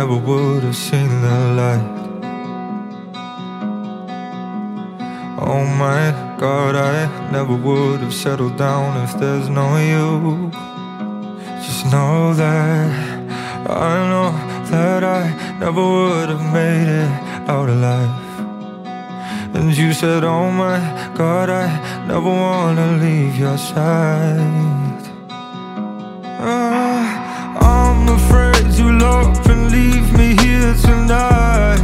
never would have seen the light. Oh my God, I never would have settled down if there's no you. Just know that I know that I never would have made it out alive. And you said, oh my God, I never wanna leave your side. I'm afraid to love and leave me here tonight.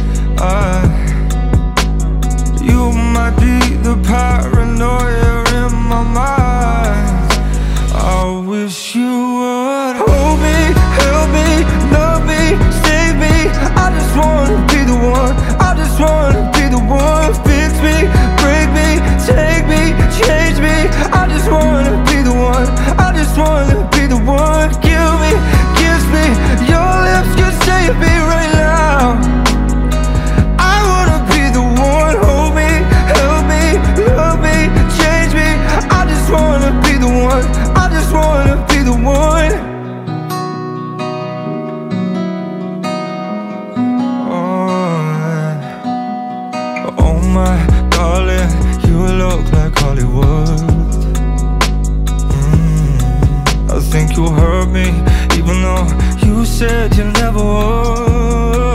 You might be the paranoia in my mind. I wish you would hold me, help me, love me, save me. I just wanna be the one, I just wanna be the one. Fix me, break me, take me, change me. I just wanna be the one, I just wanna be the one. Kill me, kiss me, your lips can save me right now. I wanna be the one, hold me, help me, love me, change me. I just wanna be the one, I just wanna be the one. Oh my darling, you look like Hollywood. I think you hurt me, even though you said you never would.